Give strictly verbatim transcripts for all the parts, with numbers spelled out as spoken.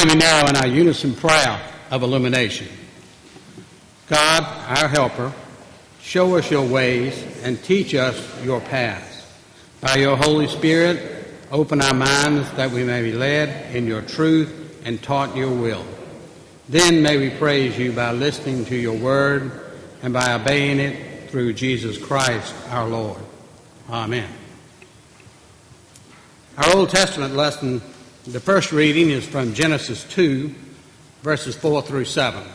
Join me now in our unison prayer of illumination. God, our helper, show us your ways and teach us your paths. By your Holy Spirit, open our minds that we may be led in your truth and taught your will. Then may we praise you by listening to your word and by obeying it through Jesus Christ our Lord. Amen. Our Old Testament lesson, the first reading is from Genesis two, verses four through seven.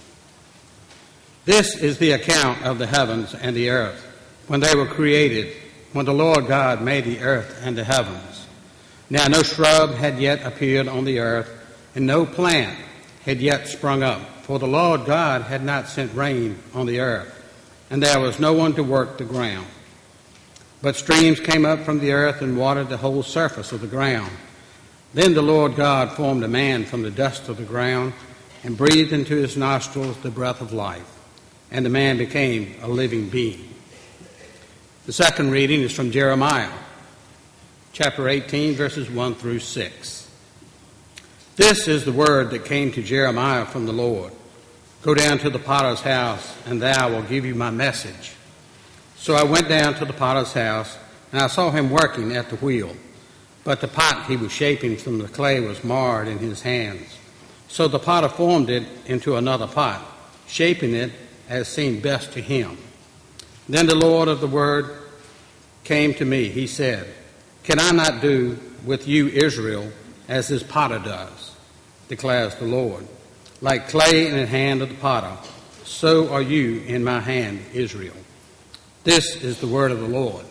This is the account of the heavens and the earth when they were created, when the Lord God made the earth and the heavens. Now no shrub had yet appeared on the earth, and no plant had yet sprung up, for the Lord God had not sent rain on the earth, and there was no one to work the ground. But streams came up from the earth and watered the whole surface of the ground. Then the Lord God formed a man from the dust of the ground and breathed into his nostrils the breath of life, and the man became a living being. The second reading is from Jeremiah, chapter eighteen, verses one through six. This is the word that came to Jeremiah from the Lord. Go down to the potter's house, and thou will give you my message. So I went down to the potter's house, and I saw him working at the wheel. But the pot he was shaping from the clay was marred in his hands. So the potter formed it into another pot, shaping it as seemed best to him. Then the Lord of the word came to me. He said, Can I not do with you, Israel, as this potter does, declares the Lord. Like clay in the hand of the potter, so are you in my hand, Israel. This is the word of the Lord.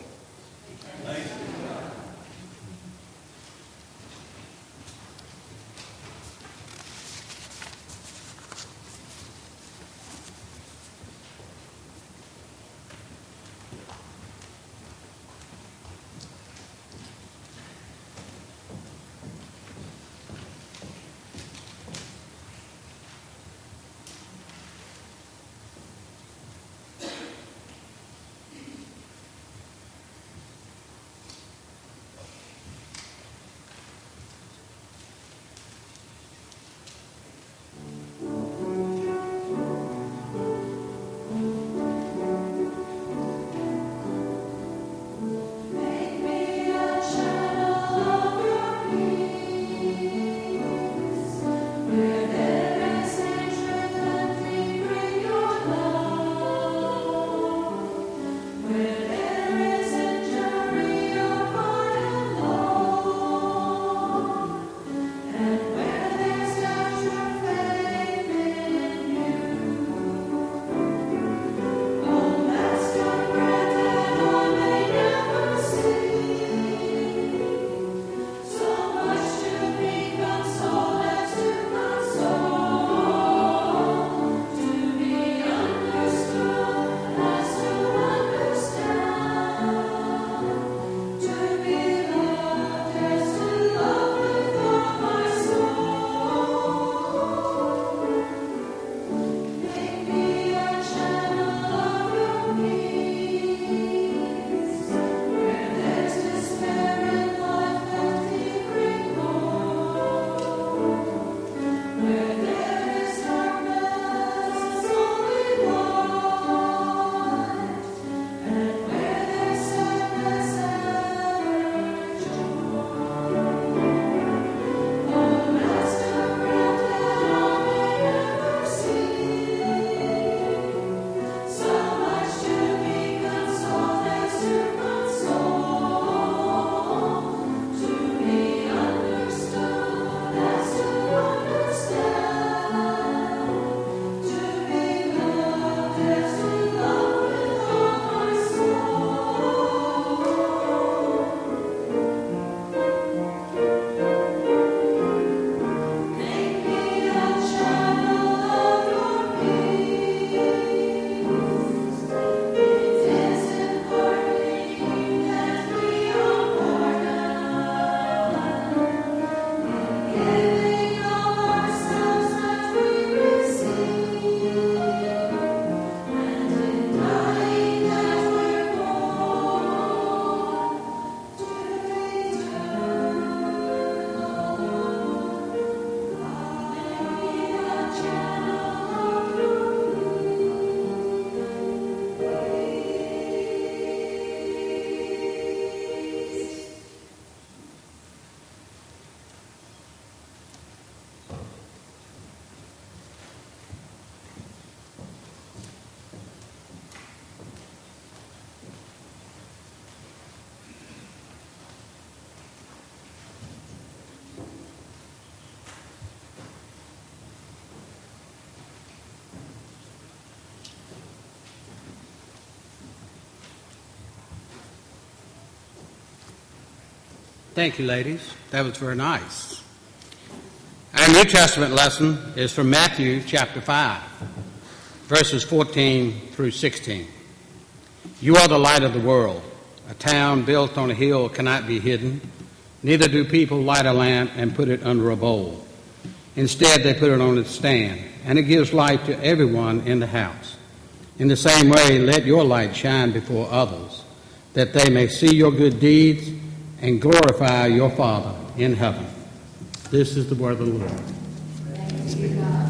Thank you, ladies. That was very nice. Our New Testament lesson is from Matthew chapter five, verses fourteen through sixteen. You are the light of the world. A town built on a hill cannot be hidden. Neither do people light a lamp and put it under a bowl. Instead, they put it on its stand, and it gives light to everyone in the house. In the same way, let your light shine before others, that they may see your good deeds and glorify your Father in heaven. This is the word of the Lord. Thanks be to God.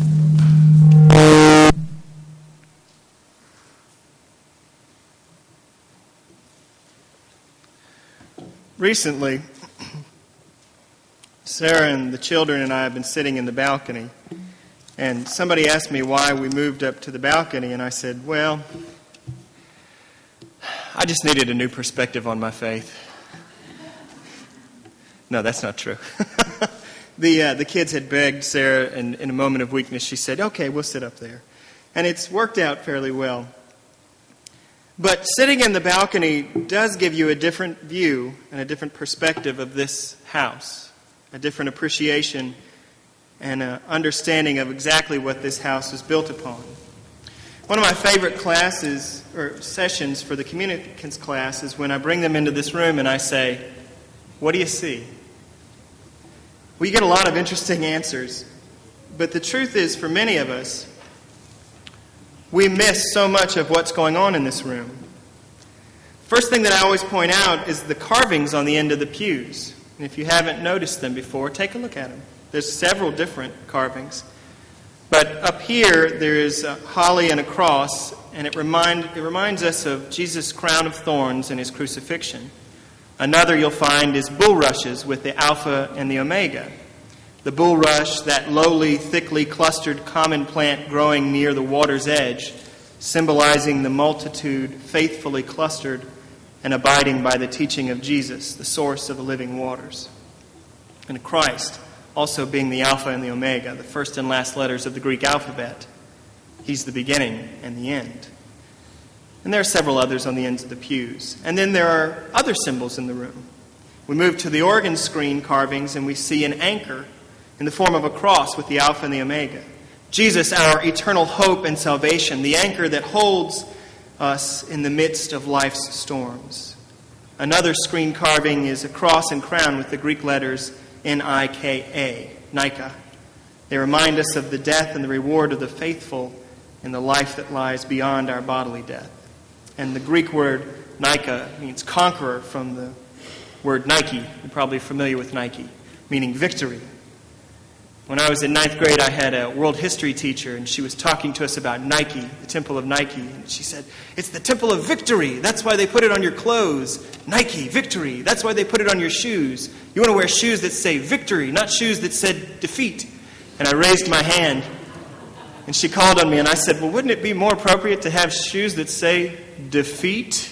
Recently, Sarah and the children and I have been sitting in the balcony, and somebody asked me why we moved up to the balcony, and I said, well, I just needed a new perspective on my faith. No, that's not true. the uh, the kids had begged Sarah, and in a moment of weakness, she said, okay, we'll sit up there. And it's worked out fairly well. But sitting in the balcony does give you a different view and a different perspective of this house, a different appreciation and an understanding of exactly what this house is built upon. One of my favorite classes or sessions for the communicants class is when I bring them into this room and I say, what do you see? Well, you get a lot of interesting answers, but the truth is, for many of us, we miss so much of what's going on in this room. First thing that I always point out is the carvings on the end of the pews. And if you haven't noticed them before, take a look at them. There's several different carvings. But up here, there is a holly and a cross, and it, remind, it reminds us of Jesus' crown of thorns and his crucifixion. Another you'll find is bulrushes with the Alpha and the Omega. The bulrush, that lowly, thickly clustered common plant growing near the water's edge, symbolizing the multitude faithfully clustered and abiding by the teaching of Jesus, the source of the living waters. And Christ, also being the Alpha and the Omega, the first and last letters of the Greek alphabet. He's the beginning and the end. And there are several others on the ends of the pews. And then there are other symbols in the room. We move to the organ screen carvings and we see an anchor in the form of a cross with the Alpha and the Omega. Jesus, our eternal hope and salvation, the anchor that holds us in the midst of life's storms. Another screen carving is a cross and crown with the Greek letters N I K A, Nika. They remind us of the death and the reward of the faithful in the life that lies beyond our bodily death. And the Greek word Nika means conqueror from the word Nike. You're probably familiar with Nike, meaning victory. When I was in ninth grade, I had a world history teacher, and she was talking to us about Nike, the temple of Nike. And she said, it's the temple of victory. That's why they put it on your clothes. Nike, victory. That's why they put it on your shoes. You want to wear shoes that say victory, not shoes that said defeat. And I raised my hand, and she called on me, and I said, well, wouldn't it be more appropriate to have shoes that say defeat?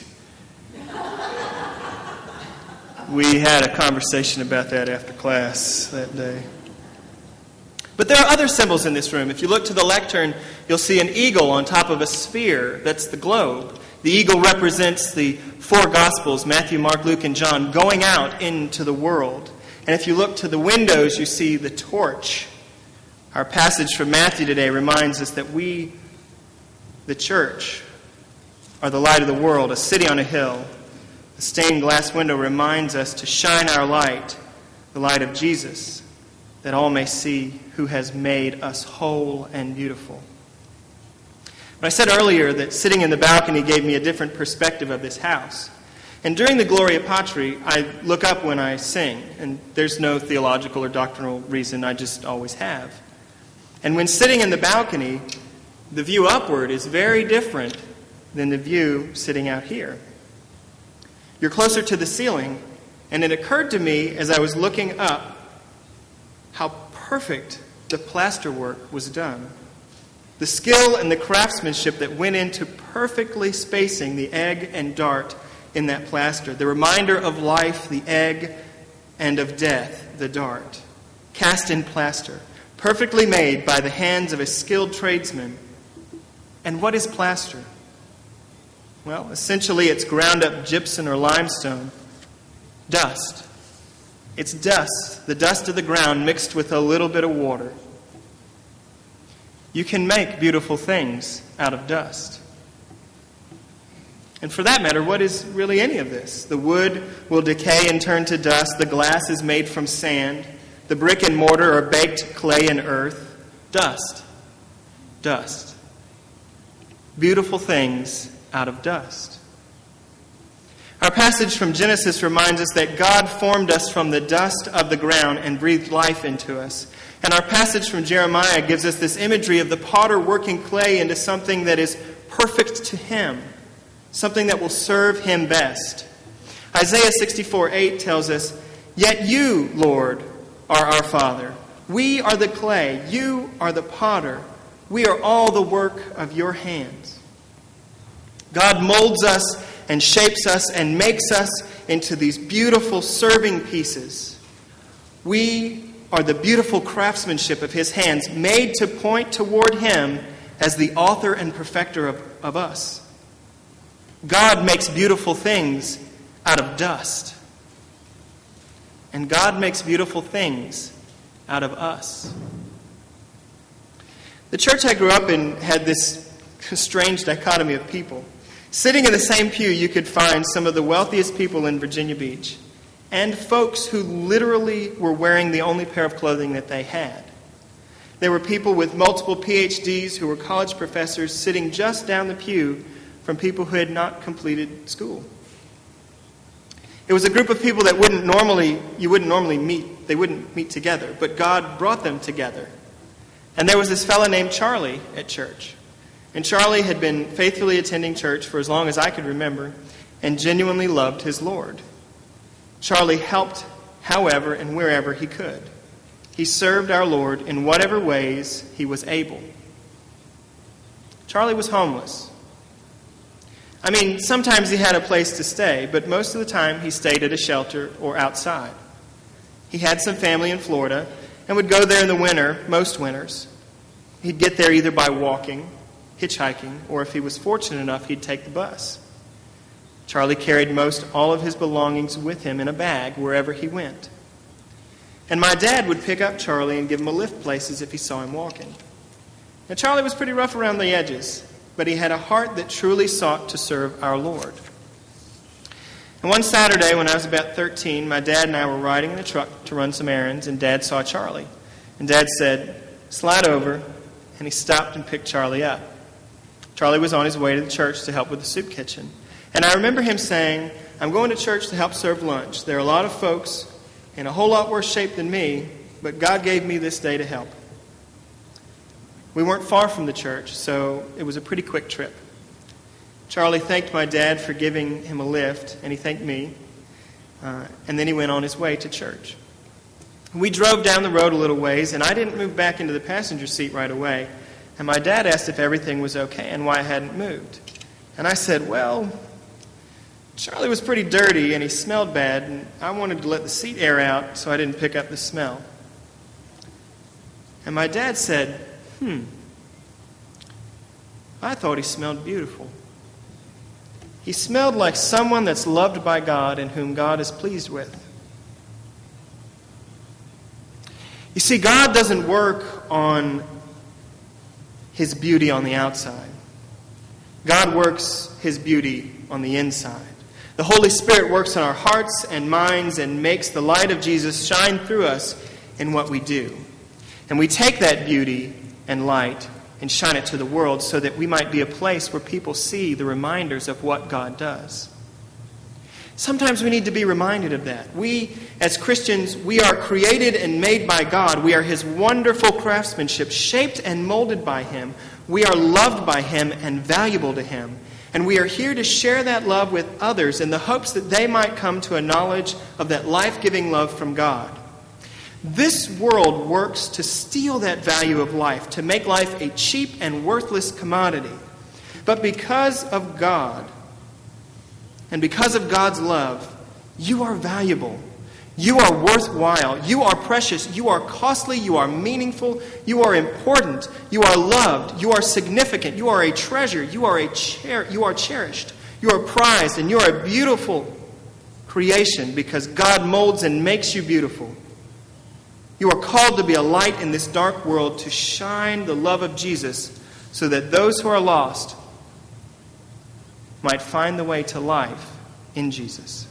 We had a conversation about that after class that day. But there are other symbols in this room. If you look to the lectern, you'll see an eagle on top of a sphere. That's the globe. The eagle represents the four Gospels, Matthew, Mark, Luke, and John, going out into the world. And if you look to the windows, you see the torch. Our passage from Matthew today reminds us that we, the church, are the light of the world, a city on a hill. The stained glass window reminds us to shine our light, the light of Jesus, that all may see who has made us whole and beautiful. But I said earlier that sitting in the balcony gave me a different perspective of this house. And during the Gloria Patri, I look up when I sing, and there's no theological or doctrinal reason, I just always have. And when sitting in the balcony, the view upward is very different than the view sitting out here. You're closer to the ceiling, and it occurred to me as I was looking up how perfect the plasterwork was done. The skill and the craftsmanship that went into perfectly spacing the egg and dart in that plaster. The reminder of life, the egg, and of death, the dart. Cast in plaster, perfectly made by the hands of a skilled tradesman. And what is plaster? Well, essentially it's ground up gypsum or limestone, dust, It's dust, the dust of the ground mixed with a little bit of water. You can make beautiful things out of dust. And for that matter, what is really any of this? The wood will decay and turn to dust. The glass is made from sand. The brick and mortar are baked clay and earth. Dust. Dust. Beautiful things out of dust. Our passage from Genesis reminds us that God formed us from the dust of the ground and breathed life into us. And our passage from Jeremiah gives us this imagery of the potter working clay into something that is perfect to him, something that will serve him best. Isaiah sixty-four eight tells us, "Yet you, Lord, are our Father. We are the clay. You are the potter. We are all the work of your hands." God molds us and shapes us and makes us into these beautiful serving pieces. We are the beautiful craftsmanship of his hands, made to point toward him as the author and perfecter of, of us. God makes beautiful things out of dust. And God makes beautiful things out of us. The church I grew up in had this strange dichotomy of people. Sitting in the same pew, you could find some of the wealthiest people in Virginia Beach and folks who literally were wearing the only pair of clothing that they had. There were people with multiple P H Ds who were college professors sitting just down the pew from people who had not completed school. It was a group of people that wouldn't normally, you wouldn't normally meet. They wouldn't meet together, but God brought them together. And there was this fellow named Charlie at church. And Charlie had been faithfully attending church for as long as I could remember and genuinely loved his Lord. Charlie helped however and wherever he could. He served our Lord in whatever ways he was able. Charlie was homeless. I mean, sometimes he had a place to stay, but most of the time he stayed at a shelter or outside. He had some family in Florida and would go there in the winter, most winters. He'd get there either by walking, hitchhiking, or if he was fortunate enough, he'd take the bus. Charlie carried most all of his belongings with him in a bag wherever he went. And my dad would pick up Charlie and give him a lift places if he saw him walking. Now, Charlie was pretty rough around the edges, but he had a heart that truly sought to serve our Lord. And one Saturday when I was about thirteen, my dad and I were riding in the truck to run some errands, and Dad saw Charlie. And Dad said, "Slide over," and he stopped and picked Charlie up. Charlie was on his way to the church to help with the soup kitchen. And I remember him saying, "I'm going to church to help serve lunch. There are a lot of folks in a whole lot worse shape than me, but God gave me this day to help." We weren't far from the church, so it was a pretty quick trip. Charlie thanked my dad for giving him a lift, and he thanked me, uh, and then he went on his way to church. We drove down the road a little ways, and I didn't move back into the passenger seat right away, and my dad asked if everything was okay and why I hadn't moved. And I said, "Well, Charlie was pretty dirty and he smelled bad, and I wanted to let the seat air out so I didn't pick up the smell." And my dad said, hmm, "I thought he smelled beautiful. He smelled like someone that's loved by God and whom God is pleased with." You see, God doesn't work on his beauty on the outside. God works his beauty on the inside. The Holy Spirit works on our hearts and minds and makes the light of Jesus shine through us in what we do. And we take that beauty and light and shine it to the world so that we might be a place where people see the reminders of what God does. Sometimes we need to be reminded of that. We, as Christians, we are created and made by God. We are his wonderful craftsmanship, shaped and molded by him. We are loved by him and valuable to him. And we are here to share that love with others in the hopes that they might come to a knowledge of that life-giving love from God. This world works to steal that value of life, to make life a cheap and worthless commodity. But because of God, and because of God's love, you are valuable. You are worthwhile. You are precious. You are costly. You are meaningful. You are important. You are loved. You are significant. You are a treasure. You are a cher- You are cherished. You are prized, and you are a beautiful creation because God molds and makes you beautiful. You are called to be a light in this dark world, to shine the love of Jesus so that those who are lost might find the way to life in Jesus.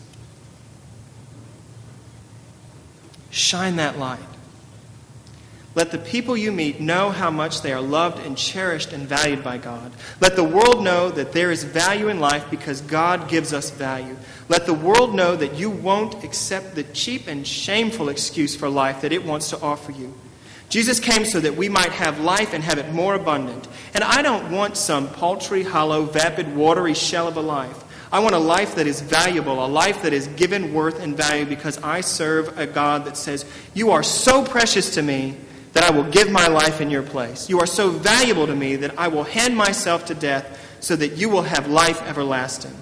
Shine that light. Let the people you meet know how much they are loved and cherished and valued by God. Let the world know that there is value in life because God gives us value. Let the world know that you won't accept the cheap and shameful excuse for life that it wants to offer you. Jesus came so that we might have life and have it more abundant. And I don't want some paltry, hollow, vapid, watery shell of a life. I want a life that is valuable, a life that is given worth and value because I serve a God that says, you are so precious to me that I will give my life in your place. You are so valuable to me that I will hand myself to death so that you will have life everlasting.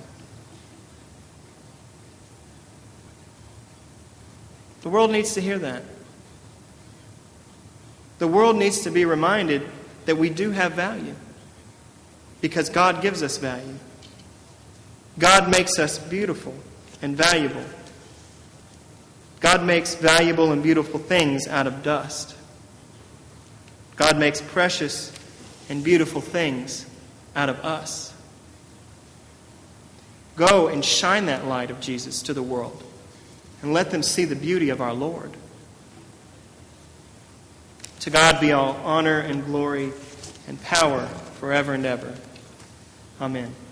The world needs to hear that. The world needs to be reminded that we do have value because God gives us value. God makes us beautiful and valuable. God makes valuable and beautiful things out of dust. God makes precious and beautiful things out of us. Go and shine that light of Jesus to the world and let them see the beauty of our Lord. To God be all honor and glory and power forever and ever. Amen.